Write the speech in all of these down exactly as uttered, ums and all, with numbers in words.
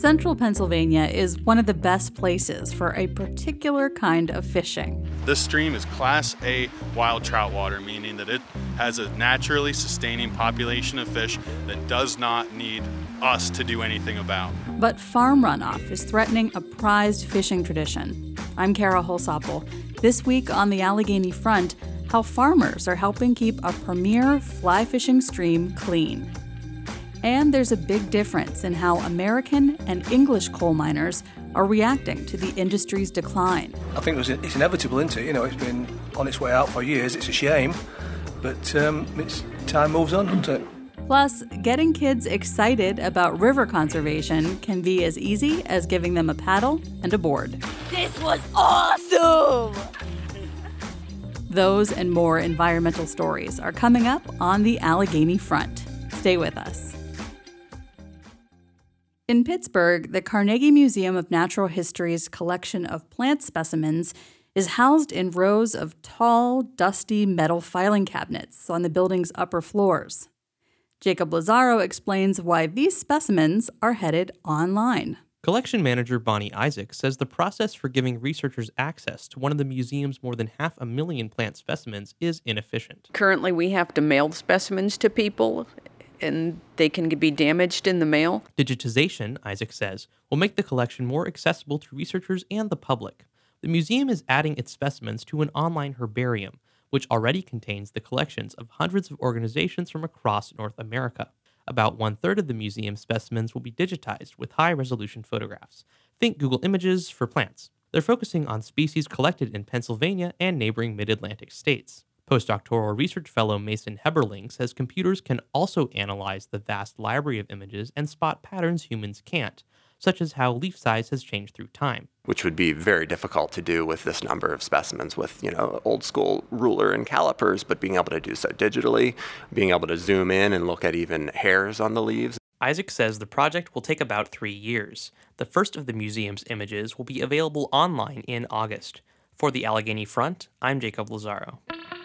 Central Pennsylvania is one of the best places for a particular kind of fishing. This stream is Class A wild trout water, meaning that it has a naturally sustaining population of fish that does not need us to do anything about. But farm runoff is threatening a prized fishing tradition. I'm Kara Holsopple. This week on the Allegheny Front, how farmers are helping keep a premier fly fishing stream clean. And there's a big difference in how American and English coal miners are reacting to the industry's decline. I think it was, it's inevitable, isn't it? You know, it's been on its way out for years. It's a shame, but um, it's, time moves on, doesn't it? Plus, getting kids excited about river conservation can be as easy as giving them a paddle and a board. This was awesome! Those and more environmental stories are coming up on the Allegheny Front. Stay with us. In Pittsburgh, the Carnegie Museum of Natural History's collection of plant specimens is housed in rows of tall, dusty metal filing cabinets on the building's upper floors. Jacob Lazaro explains why these specimens are headed online. Collection manager Bonnie Isaac says the process for giving researchers access to one of the museum's more than half a million plant specimens is inefficient. Currently, we have to mail specimens to people, and they can be damaged in the mail. Digitization, Isaac says, will make the collection more accessible to researchers and the public. The museum is adding its specimens to an online herbarium, which already contains the collections of hundreds of organizations from across North America. About one-third of the museum's specimens will be digitized with high-resolution photographs. Think Google Images for plants. They're focusing on species collected in Pennsylvania and neighboring mid-Atlantic states. Postdoctoral research fellow Mason Heberling says computers can also analyze the vast library of images and spot patterns humans can't, such as how leaf size has changed through time. Which would be very difficult to do with this number of specimens with, you know, old school ruler and calipers, but being able to do so digitally, being able to zoom in and look at even hairs on the leaves. Isaac says the project will take about three years. The first of the museum's images will be available online in August. For the Allegheny Front, I'm Jacob Lazaro.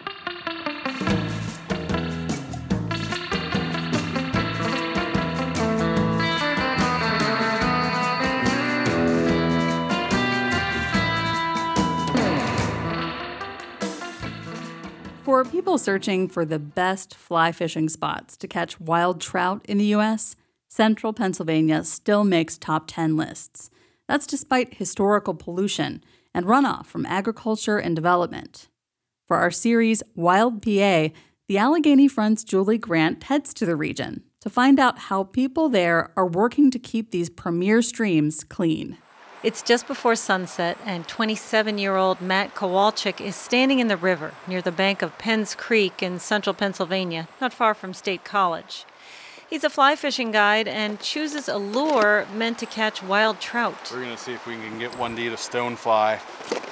For people searching for the best fly fishing spots to catch wild trout in the U S, Central Pennsylvania still makes top ten lists. That's despite historical pollution and runoff from agriculture and development. For our series, Wild P A, the Allegheny Front's Julie Grant heads to the region to find out how people there are working to keep these premier streams clean. It's just before sunset, and twenty-seven-year-old Matt Kowalczyk is standing in the river near the bank of Penns Creek in central Pennsylvania, not far from State College. He's a fly fishing guide and chooses a lure meant to catch wild trout. We're going to see if we can get one to eat a stonefly.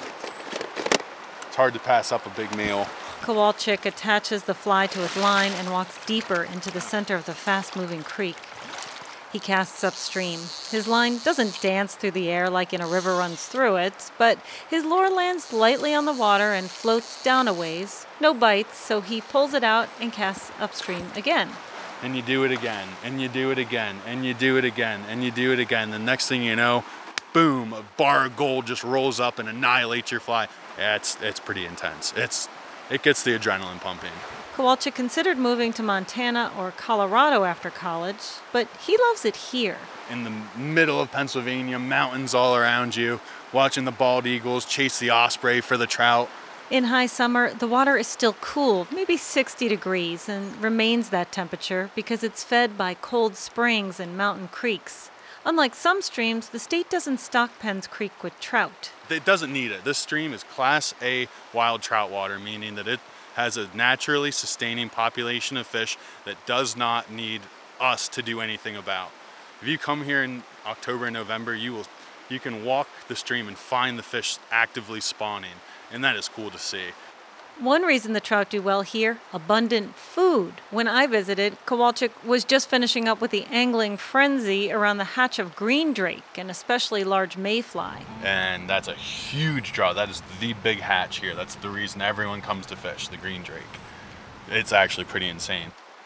It's hard to pass up a big meal. Kowalczyk attaches the fly to his line and walks deeper into the center of the fast-moving creek. He casts upstream. His line doesn't dance through the air like in a river runs through it, but his lure lands lightly on the water and floats down a ways. No bites, so he pulls it out and casts upstream again. And you do it again, and you do it again, and you do it again, and you do it again. The next thing you know, boom, a bar of gold just rolls up and annihilates your fly. Yeah, it's, it's pretty intense. It's, it gets the adrenaline pumping. Kowalczyk considered moving to Montana or Colorado after college, but he loves it here. In the middle of Pennsylvania, mountains all around you, watching the bald eagles chase the osprey for the trout. In high summer, the water is still cool, maybe sixty degrees, and remains that temperature because it's fed by cold springs and mountain creeks. Unlike some streams, the state doesn't stock Penns Creek with trout. It doesn't need it. This stream is Class A wild trout water, meaning that it has a naturally sustaining population of fish that does not need us to do anything about. If you come here in October and November, you will, you can walk the stream and find the fish actively spawning, and that is cool to see. One reason the trout do well here, abundant food. When I visited, Kowalczyk was just finishing up with the angling frenzy around the hatch of green drake, an especially large mayfly. And that's a huge draw. That is the big hatch here. That's the reason everyone comes to fish, the green drake. It's actually pretty insane.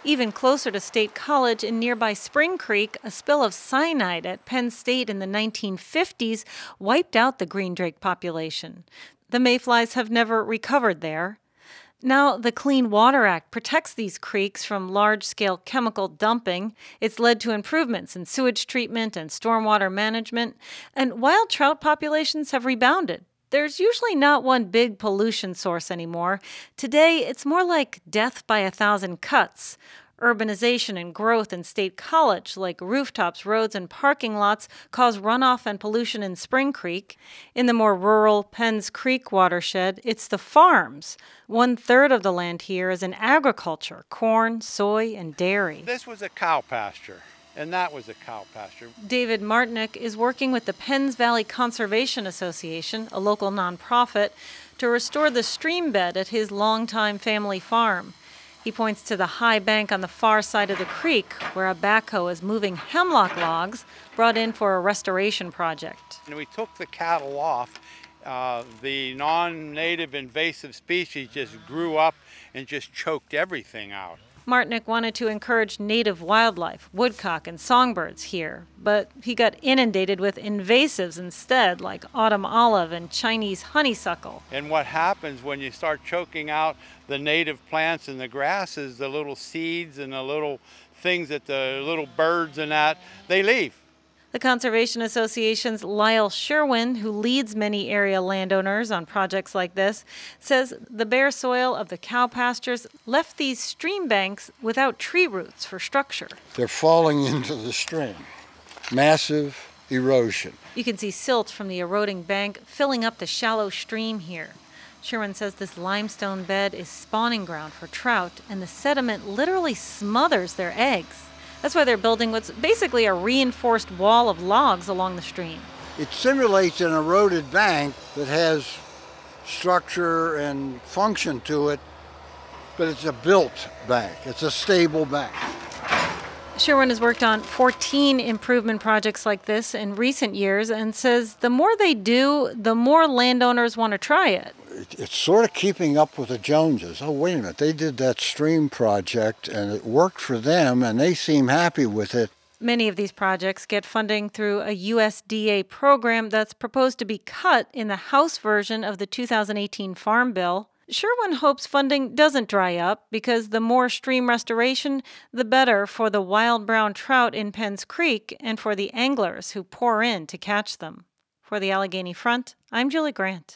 Even closer to State College in nearby Spring Creek, a spill of cyanide at Penn State in the nineteen fifties wiped out the green drake population. The mayflies have never recovered there. Now, the Clean Water Act protects these creeks from large-scale chemical dumping. It's led to improvements in sewage treatment and stormwater management, and wild trout populations have rebounded. There's usually not one big pollution source anymore. Today, it's more like death by a thousand cuts. Urbanization and growth in State College, like rooftops, roads, and parking lots, cause runoff and pollution in Spring Creek. In the more rural Penns Creek watershed, it's the farms. One-third of the land here is in agriculture, corn, soy, and dairy. This was a cow pasture, and that was a cow pasture. David Martinick is working with the Penns Valley Conservation Association, a local nonprofit, to restore the stream bed at his longtime family farm. He points to the high bank on the far side of the creek where a backhoe is moving hemlock logs brought in for a restoration project. And we took the cattle off. Uh, the non-native invasive species just grew up and just choked everything out. Martinick wanted to encourage native wildlife, woodcock and songbirds here, but he got inundated with invasives instead, like autumn olive and Chinese honeysuckle. And what happens when you start choking out the native plants and the grasses, the little seeds and the little things that the little birds and that, they leave. The Conservation Association's Lyle Sherwin, who leads many area landowners on projects like this, says the bare soil of the cow pastures left these stream banks without tree roots for structure. They're falling into the stream. Massive erosion. You can see silt from the eroding bank filling up the shallow stream here. Sherwin says this limestone bed is spawning ground for trout, and the sediment literally smothers their eggs. That's why they're building what's basically a reinforced wall of logs along the stream. It simulates an eroded bank that has structure and function to it, but it's a built bank. It's a stable bank. Sherwin has worked on fourteen improvement projects like this in recent years and says the more they do, the more landowners want to try it. It's sort of keeping up with the Joneses. Oh, wait a minute, they did that stream project and it worked for them and they seem happy with it. Many of these projects get funding through a U S D A program that's proposed to be cut in the House version of the two thousand eighteen Farm Bill. Sherwin hopes funding doesn't dry up because the more stream restoration, the better for the wild brown trout in Penns Creek and for the anglers who pour in to catch them. For the Allegheny Front, I'm Julie Grant.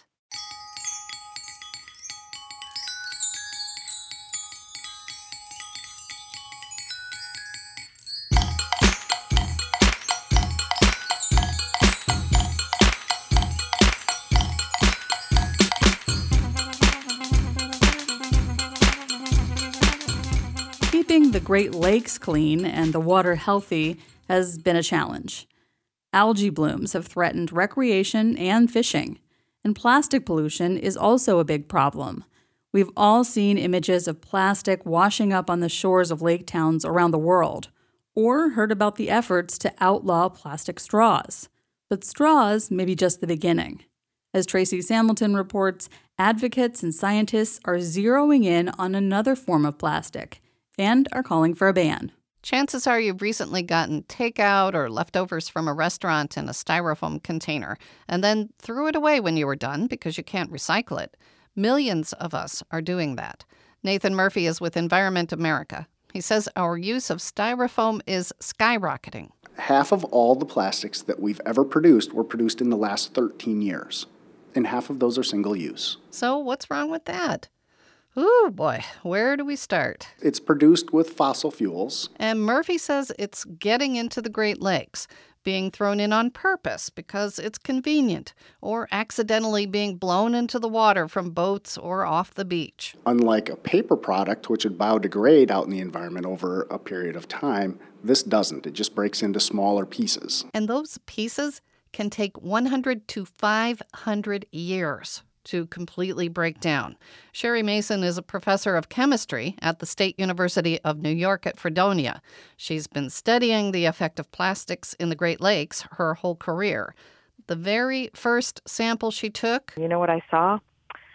Keeping the Great Lakes clean and the water healthy has been a challenge. Algae blooms have threatened recreation and fishing, and plastic pollution is also a big problem. We've all seen images of plastic washing up on the shores of lake towns around the world, or heard about the efforts to outlaw plastic straws. But straws may be just the beginning. As Tracy Samilton reports, advocates and scientists are zeroing in on another form of plastic and are calling for a ban. Chances are you've recently gotten takeout or leftovers from a restaurant in a styrofoam container and then threw it away when you were done because you can't recycle it. Millions of us are doing that. Nathan Murphy is with Environment America. He says our use of styrofoam is skyrocketing. Half of all the plastics that we've ever produced were produced in the last thirteen years, and half of those are single-use. So what's wrong with that? Ooh, boy, where do we start? It's produced with fossil fuels. And Murphy says it's getting into the Great Lakes, being thrown in on purpose because it's convenient, or accidentally being blown into the water from boats or off the beach. Unlike a paper product, which would biodegrade out in the environment over a period of time, this doesn't. It just breaks into smaller pieces. And those pieces can take one hundred to five hundred years to completely break down. Sherry Mason is a professor of chemistry at the State University of New York at Fredonia. She's been studying the effect of plastics in the Great Lakes her whole career. The very first sample she took... You know what I saw?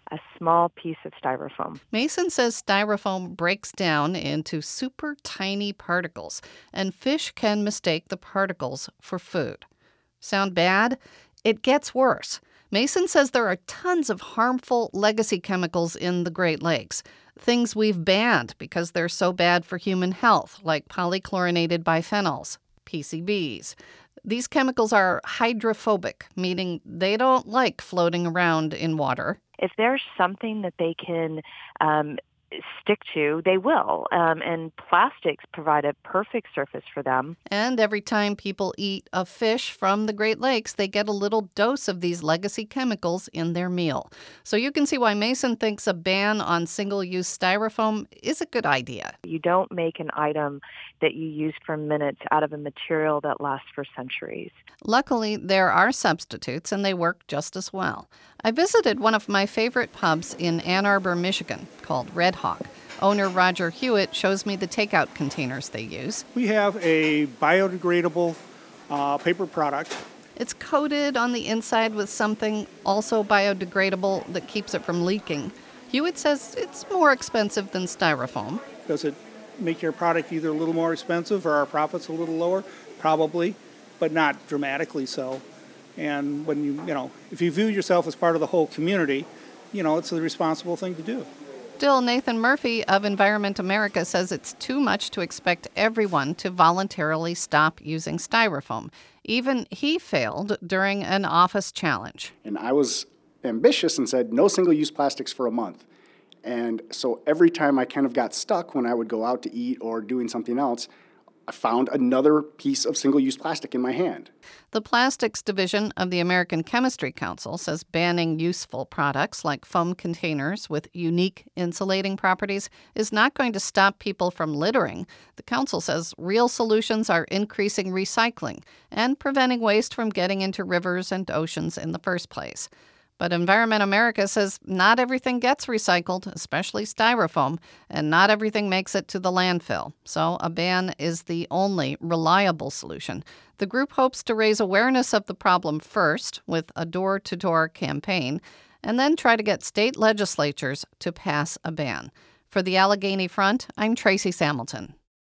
a small piece of styrofoam. Mason says styrofoam breaks down into super tiny particles, and fish can mistake the particles for food. Sound bad? It gets worse. Mason says there are tons of harmful legacy chemicals in the Great Lakes, things we've banned because they're so bad for human health, like polychlorinated biphenyls, P C Bs. These chemicals are hydrophobic, meaning they don't like floating around in water. If there's something that they can um, stick to, they will. Um, and plastics provide a perfect surface for them. And every time people eat a fish from the Great Lakes, they get a little dose of these legacy chemicals in their meal. So you can see why Mason thinks a ban on single-use styrofoam is a good idea. You don't make an item that you use for minutes out of a material that lasts for centuries. Luckily, there are substitutes, and they work just as well. I visited one of my favorite pubs in Ann Arbor, Michigan, called Red Hawk. Owner Roger Hewitt shows me the takeout containers they use. We have a biodegradable uh, paper product. It's coated on the inside with something also biodegradable that keeps it from leaking. Hewitt says it's more expensive than styrofoam. Does it make your product either a little more expensive or our profits a little lower? Probably, but not dramatically so. And when you, you know, if you view yourself as part of the whole community, you know, it's the responsible thing to do. Still, Nathan Murphy of Environment America says it's too much to expect everyone to voluntarily stop using styrofoam. Even he failed during an office challenge. And I was ambitious and said, no single-use plastics for a month. And so every time I kind of got stuck when I would go out to eat or doing something else, I found another piece of single-use plastic in my hand. The Plastics Division of the American Chemistry Council says banning useful products like foam containers with unique insulating properties is not going to stop people from littering. The council says real solutions are increasing recycling and preventing waste from getting into rivers and oceans in the first place. But Environment America says not everything gets recycled, especially styrofoam, and not everything makes it to the landfill. So a ban is the only reliable solution. The group hopes to raise awareness of the problem first with a door-to-door campaign, and then try to get state legislatures to pass a ban. For the Allegheny Front, I'm Tracy Samilton.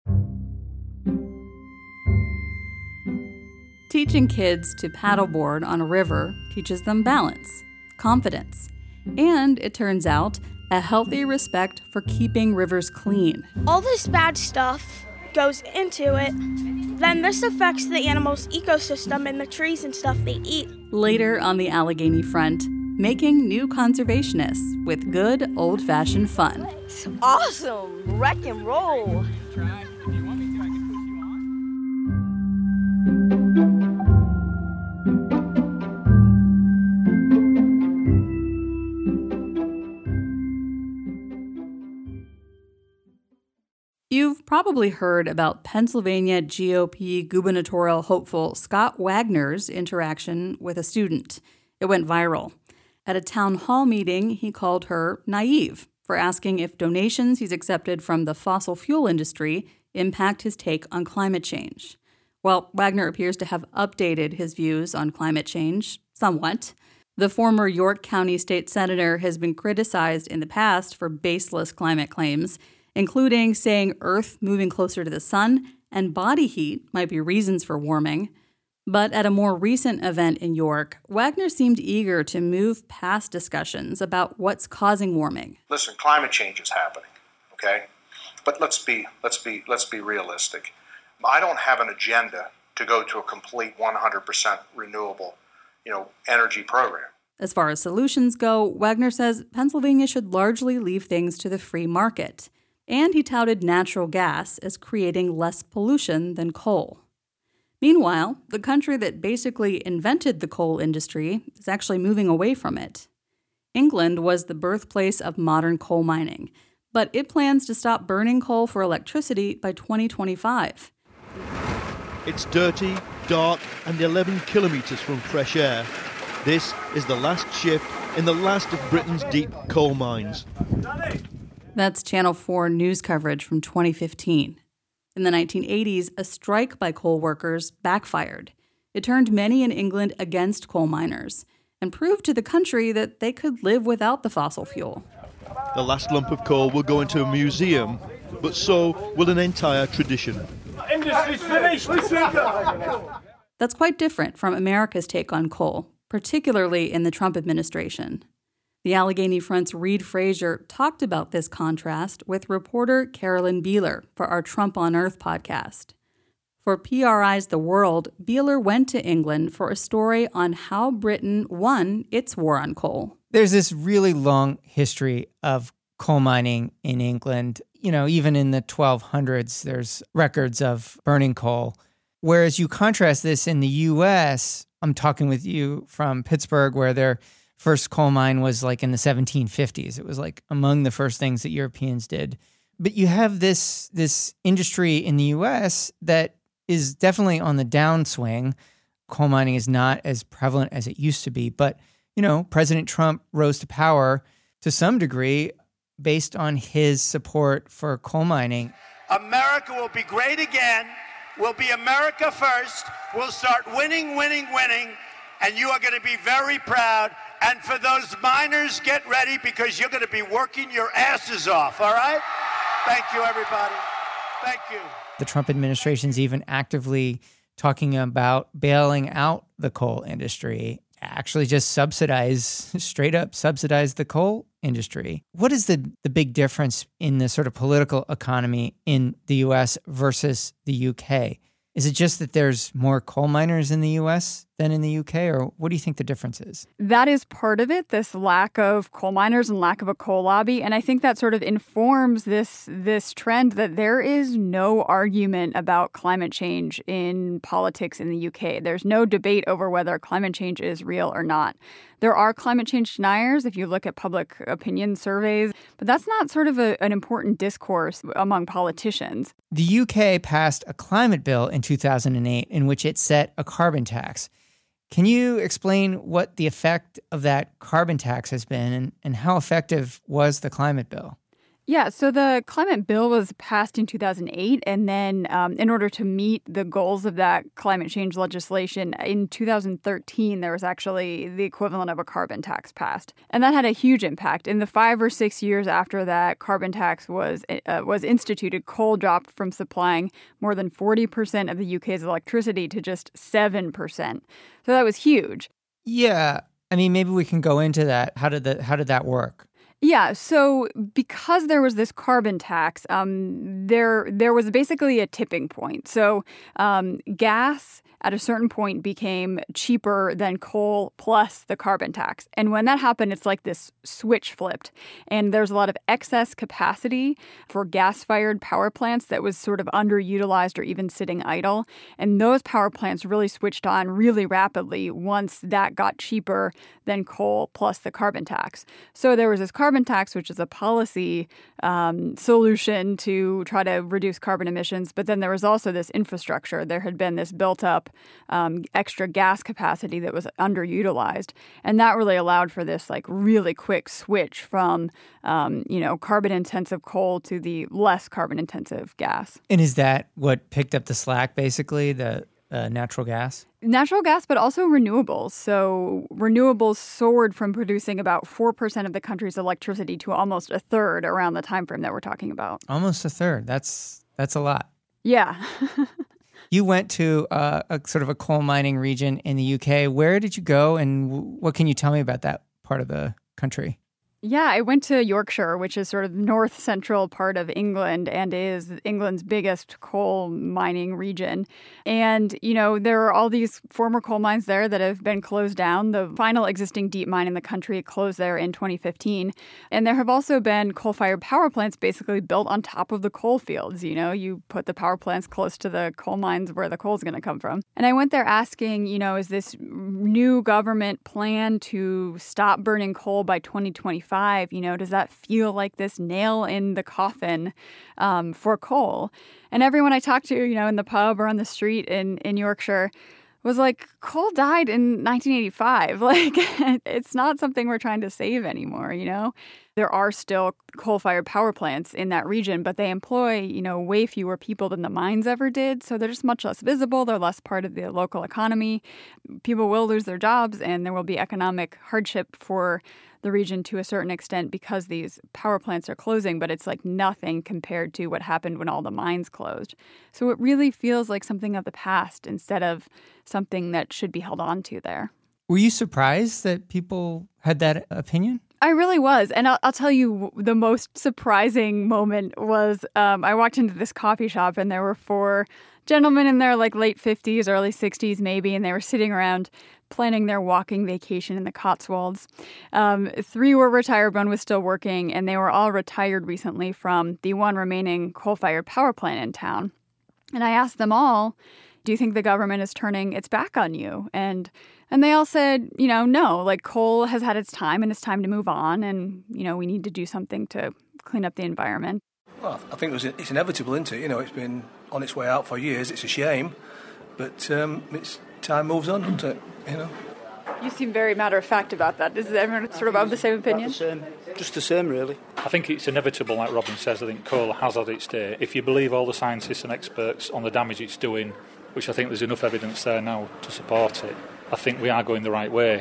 Teaching kids to paddleboard on a river teaches them balance, confidence, and, it turns out, a healthy respect for keeping rivers clean. All this bad stuff goes into it, then this affects the animals' ecosystem and the trees and stuff they eat. Later on the Allegheny Front, making new conservationists with good old-fashioned fun. It's awesome! Wreck and roll! You've probably heard about Pennsylvania G O P gubernatorial hopeful Scott Wagner's interaction with a student. It went viral. At a town hall meeting, he called her naive for asking if donations he's accepted from the fossil fuel industry impact his take on climate change. Well, Wagner appears to have updated his views on climate change somewhat. The former York County state senator has been criticized in the past for baseless climate claims, including saying Earth moving closer to the sun and body heat might be reasons for warming. But at a more recent event in York, Wagner seemed eager to move past discussions about what's causing warming. Listen, climate change is happening, okay? But let's be let's be let's be realistic. I don't have an agenda to go to a complete one hundred percent renewable, you know, energy program. As far as solutions go, Wagner says Pennsylvania should largely leave things to the free market. And he touted natural gas as creating less pollution than coal. Meanwhile, the country that basically invented the coal industry is actually moving away from it. England was the birthplace of modern coal mining, but it plans to stop burning coal for electricity by twenty twenty-five. It's dirty, dark, and eleven kilometres from fresh air. This is the last shift in the last of Britain's deep coal mines. That's Channel four news coverage from twenty fifteen. In the nineteen eighties, a strike by coal workers backfired. It turned many in England against coal miners, and prove to the country that they could live without the fossil fuel. The last lump of coal will go into a museum, but so will an entire tradition. Industry's finished! That's quite different from America's take on coal, particularly in the Trump administration. The Allegheny Front's Reed Frazier talked about this contrast with reporter Carolyn Beeler for our Trump on Earth podcast. For P R I's The World, Beeler went to England for a story on how Britain won its war on coal. There's this really long history of coal mining in England. You know, even in the twelve hundreds, there's records of burning coal. Whereas you contrast this in the U S, I'm talking with you from Pittsburgh, where their first coal mine was like in the seventeen fifties. It was like among the first things that Europeans did. But you have this this industry in the U S that is definitely on the downswing. Coal mining is not as prevalent as it used to be. But, you know, President Trump rose to power to some degree based on his support for coal mining. America will be great again. We'll be America first. We'll start winning, winning, winning. And you are going to be very proud. And for those miners, get ready because you're going to be working your asses off, all right? Thank you, everybody. Thank you. The Trump administration's even actively talking about bailing out the coal industry, actually just subsidize, straight up subsidize the coal industry. What is the, the big difference in the sort of political economy in the U S versus the U K? Is it just that there's more coal miners in the U S than in the U K, or what do you think the difference is? That is part of it, this lack of coal miners and lack of a coal lobby. And I think that sort of informs this this trend that there is no argument about climate change in politics in the U K. There's no debate over whether climate change is real or not. There are climate change deniers if you look at public opinion surveys, but that's not sort of a, an important discourse among politicians. The U K passed a climate bill in two thousand eight in which it set a carbon tax. Can you explain what the effect of that carbon tax has been, and, and how effective was the climate bill? Yeah, so the climate bill was passed in two thousand eight, and then um, in order to meet the goals of that climate change legislation, in two thousand thirteen, there was actually the equivalent of a carbon tax passed. And that had a huge impact. In the five or six years after that carbon tax was uh, was instituted, coal dropped from supplying more than forty percent of the U K's electricity to just seven percent. So that was huge. Yeah, I mean, maybe we can go into that. How did the how did that work? Yeah, so because there was this carbon tax, um, there there was basically a tipping point. So um, gas at a certain point became cheaper than coal plus the carbon tax. And when that happened, it's like this switch flipped. And there's a lot of excess capacity for gas-fired power plants that was sort of underutilized or even sitting idle. And those power plants really switched on really rapidly once that got cheaper than coal plus the carbon tax. So there was this carbon tax, which is a policy um, solution to try to reduce carbon emissions. But then there was also this infrastructure. There had been this built-up Um, extra gas capacity that was underutilized. And that really allowed for this like really quick switch from, um, you know, carbon intensive coal to the less carbon intensive gas. And is that what picked up the slack, basically, the uh, natural gas? Natural gas, but also renewables. So renewables soared from producing about four percent of the country's electricity to almost a third around the time frame that we're talking about. Almost a third. That's that's a lot. Yeah. You went to uh, a sort of a coal mining region in the U K. Where did you go, and w- what can you tell me about that part of the country? Yeah, I went to Yorkshire, which is sort of north central part of England and is England's biggest coal mining region. And, you know, there are all these former coal mines there that have been closed down. The final existing deep mine in the country closed there in twenty fifteen. And there have also been coal-fired power plants basically built on top of the coal fields. You know, you put the power plants close to the coal mines where the coal is going to come from. And I went there asking, you know, is this new government plan to stop burning coal by twenty twenty-five? You know, does that feel like this nail in the coffin um, for coal? And everyone I talked to, you know, in the pub or on the street in, in Yorkshire was like, coal died in nineteen eighty-five. Like, it's not something we're trying to save anymore, you know? There are still coal-fired power plants in that region, but they employ, you know, way fewer people than the mines ever did. So they're just much less visible. They're less part of the local economy. People will lose their jobs, and there will be economic hardship for the region to a certain extent because these power plants are closing, but it's like nothing compared to what happened when all the mines closed. So it really feels like something of the past instead of something that should be held on to there. Were you surprised that people had that opinion? I really was. And I'll, I'll tell you, the most surprising moment was um, I walked into this coffee shop and there were four gentlemen in their like late fifties, early sixties maybe, and they were sitting around planning their walking vacation in the Cotswolds. Um, three were retired, one was still working, and they were all retired recently from the one remaining coal-fired power plant in town. And I asked them all, do you think the government is turning its back on you? And and they all said, you know, no, like coal has had its time and it's time to move on. And, you know, we need to do something to clean up the environment. Well, I think it was, it's inevitable, isn't it? You know, it's been on its way out for years. It's a shame. But um, it's time moves on, doesn't it? You know. You seem very matter-of-fact about that. Is everyone sort of of the same opinion? The same. Just the same, really. I think it's inevitable, like Robin says. I think coal has had its day. If you believe all the scientists and experts on the damage it's doing, which I think there's enough evidence there now to support it, I think we are going the right way.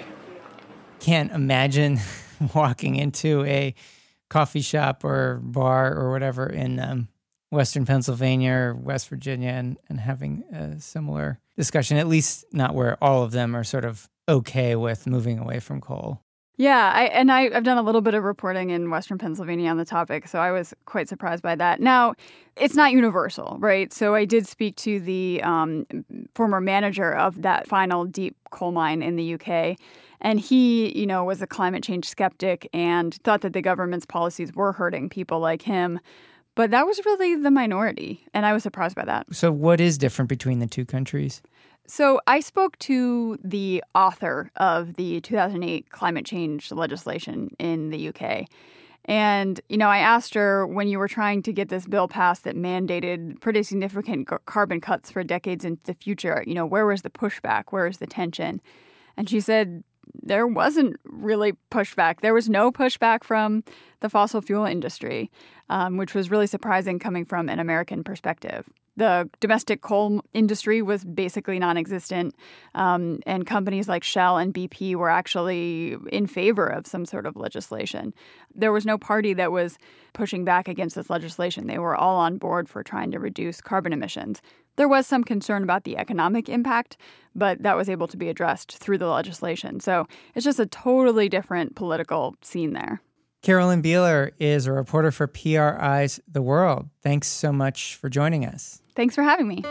Can't imagine walking into a coffee shop or bar or whatever in um, Western Pennsylvania or West Virginia and, and having a similar discussion, at least not where all of them are sort of okay with moving away from coal. Yeah, I, and I, I've done a little bit of reporting in Western Pennsylvania on the topic, so I was quite surprised by that. Now, it's not universal, right? So I did speak to the um, former manager of that final deep coal mine in the U K, and he, you know, was a climate change skeptic and thought that the government's policies were hurting people like him. But that was really the minority, and I was surprised by that. So what is different between the two countries? So I spoke to the author of the two thousand eight climate change legislation in the U K. And, you know, I asked her, when you were trying to get this bill passed that mandated pretty significant c- carbon cuts for decades into the future, you know, where was the pushback? Where was the tension? And she said there wasn't really pushback. There was no pushback from the fossil fuel industry, um, which was really surprising coming from an American perspective. The domestic coal industry was basically non-existent, um, and companies like Shell and B P were actually in favor of some sort of legislation. There was no party that was pushing back against this legislation. They were all on board for trying to reduce carbon emissions. There was some concern about the economic impact, but that was able to be addressed through the legislation. So it's just a totally different political scene there. Carolyn Beeler is a reporter for P R I's The World. Thanks so much for joining us. Thanks for having me.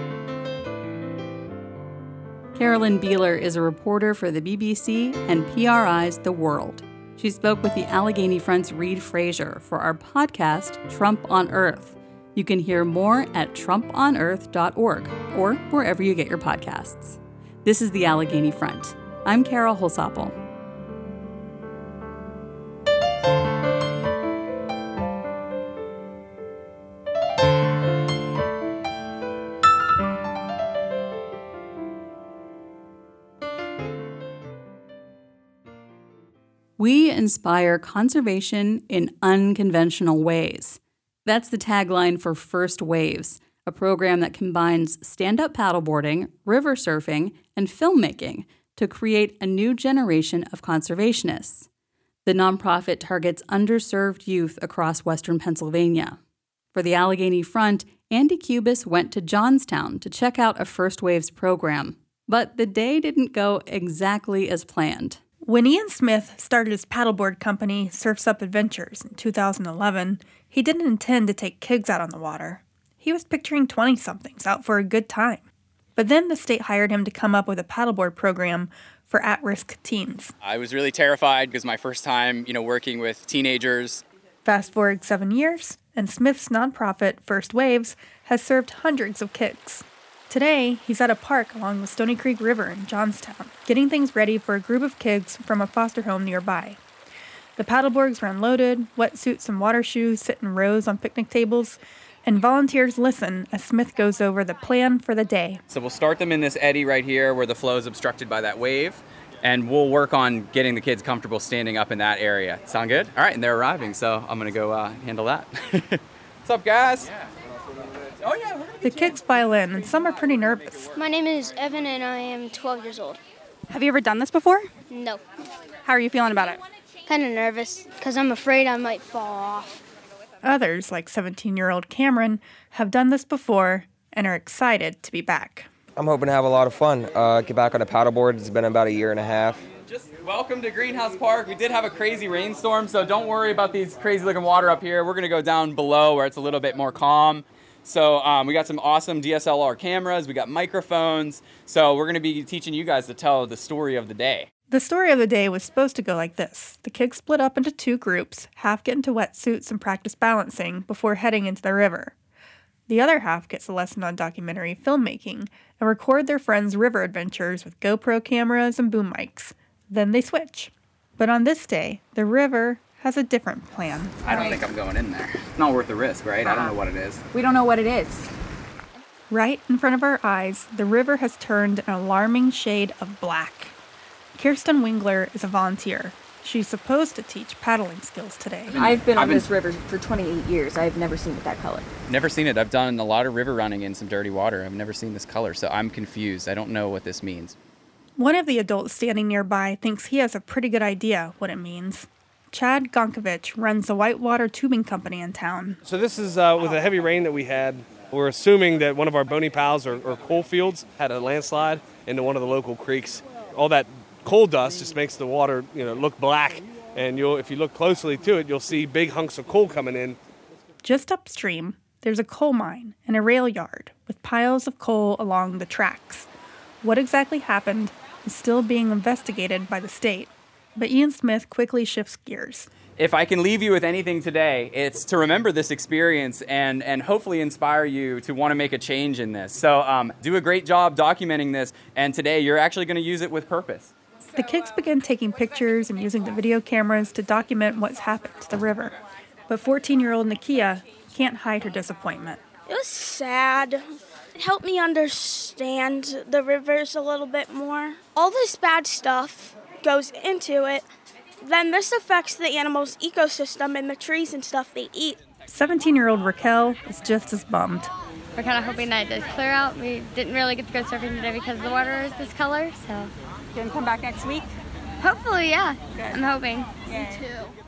Carolyn Beeler is a reporter for the B B C and P R I's The World. She spoke with the Allegheny Front's Reid Fraser for our podcast, Trump on Earth. You can hear more at trump on earth dot org or wherever you get your podcasts. This is the Allegheny Front. I'm Carol Holsapple. We inspire conservation in unconventional ways. That's the tagline for First Waves, a program that combines stand-up paddleboarding, river surfing, and filmmaking to create a new generation of conservationists. The nonprofit targets underserved youth across Western Pennsylvania. For the Allegheny Front, Andy Cubis went to Johnstown to check out a First Waves program. But the day didn't go exactly as planned. When Ian Smith started his paddleboard company, Surfs Up Adventures, in two thousand eleven, he didn't intend to take kids out on the water. He was picturing twenty-somethings out for a good time. But then the state hired him to come up with a paddleboard program for at-risk teens. I was really terrified because my first time, you know, working with teenagers. Fast forward seven years, and Smith's nonprofit, First Waves, has served hundreds of kids. Today, he's at a park along the Stony Creek River in Johnstown, getting things ready for a group of kids from a foster home nearby. The paddleboards are unloaded, wetsuits and water shoes sit in rows on picnic tables, and volunteers listen as Smith goes over the plan for the day. So we'll start them in this eddy right here where the flow is obstructed by that wave. and we'll work on getting the kids comfortable standing up in that area. Sound good? All right, and they're arriving, so I'm gonna go uh, handle that. What's up, guys? Oh, yeah. The kids file in, and some are pretty nervous. My name is Evan, and I am twelve years old. Have you ever done this before? No. How are you feeling about it? Kind of nervous, because I'm afraid I might fall off. Others, like seventeen-year-old Cameron, have done this before and are excited to be back. I'm hoping to have a lot of fun. Uh, get back on a paddleboard. It's been about a year and a half. Just welcome to Greenhouse Park. We did have a crazy rainstorm, so don't worry about these crazy looking water up here. We're gonna go down below where it's a little bit more calm. So um, we got some awesome D S L R cameras, we got microphones, so we're gonna be teaching you guys to tell the story of the day. The story of the day was supposed to go like this. The kids split up into two groups, half get into wetsuits and practice balancing before heading into the river. The other half gets a lesson on documentary filmmaking and record their friends' river adventures with GoPro cameras and boom mics. Then they switch. But on this day, the river has a different plan. I don't think I'm going in there. It's not worth the risk, right? I don't know what it is. We don't know what it is. Right in front of our eyes, the river has turned an alarming shade of black. Kirsten Wingler is a volunteer. She's supposed to teach paddling skills today. I've been on I've been- this river for twenty-eight years. I've never seen it that color. Never seen it. I've done a lot of river running in some dirty water. I've never seen this color, so I'm confused. I don't know what this means. One of the adults standing nearby thinks he has a pretty good idea what it means. Chad Gonkovich runs the whitewater tubing company in town. So this is uh, with the heavy rain that we had. We're assuming that one of our bony pals or, or coal fields had a landslide into one of the local creeks. All that coal dust just makes the water, you know, look black. And you'll, if you look closely to it, you'll see big hunks of coal coming in. Just upstream, there's a coal mine and a rail yard with piles of coal along the tracks. What exactly happened is still being investigated by the state. But Ian Smith quickly shifts gears. If I can leave you with anything today, it's to remember this experience and, and hopefully inspire you to want to make a change in this. So um, do a great job documenting this, and today you're actually going to use it with purpose. The kids begin taking pictures and using the video cameras to document what's happened to the river. But fourteen-year-old Nakia can't hide her disappointment. It was sad. It helped me understand the rivers a little bit more. All this bad stuff goes into it. Then this affects the animals' ecosystem and the trees and stuff they eat. seventeen-year-old Raquel is just as bummed. We're kind of hoping that it does clear out. We didn't really get to go surfing today because the water is this color, so. Gonna come back next week? Hopefully, yeah. Good. I'm hoping. Me too.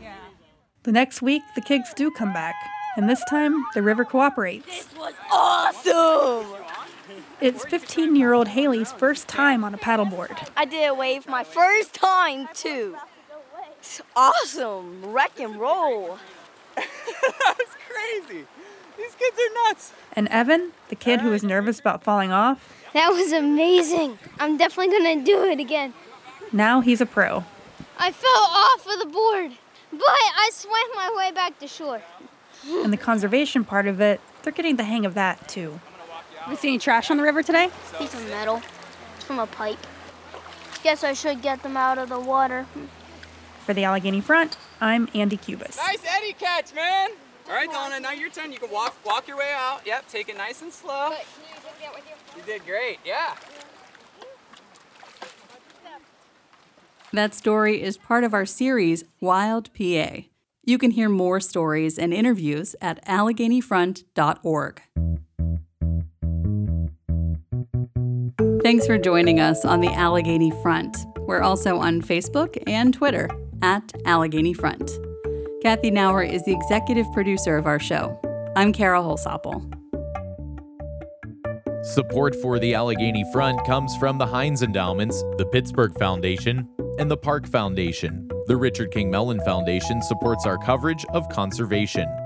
The next week, the kids do come back, and this time, the river cooperates. This was awesome! It's fifteen-year-old Haley's first time on a paddleboard. I did a wave my first time, too. It's awesome. Wreck and roll. That's crazy. These kids are nuts. And Evan, the kid who was nervous about falling off, That was amazing. I'm definitely going to do it again. now he's a pro. I fell off of the board, but I swam my way back to shore. And the conservation part of it, they're getting the hang of that too. We see any trash on the river today? Piece of metal. It's from a pipe. Guess I should get them out of the water. For the Allegheny Front, I'm Andy Cubis. Nice eddy catch, man. All right, Donna, now your turn. You can walk walk your way out. Yep, take it nice and slow. You did great, yeah. That story is part of our series, Wild P A. You can hear more stories and interviews at allegheny front dot org. Thanks for joining us on the Allegheny Front. We're also on Facebook and Twitter at Allegheny Front. Kathy Nauer is the executive producer of our show. I'm Carol Holsopple. Support for the Allegheny Front comes from the Heinz Endowments, the Pittsburgh Foundation, and the Park Foundation. The Richard King Mellon Foundation supports our coverage of conservation.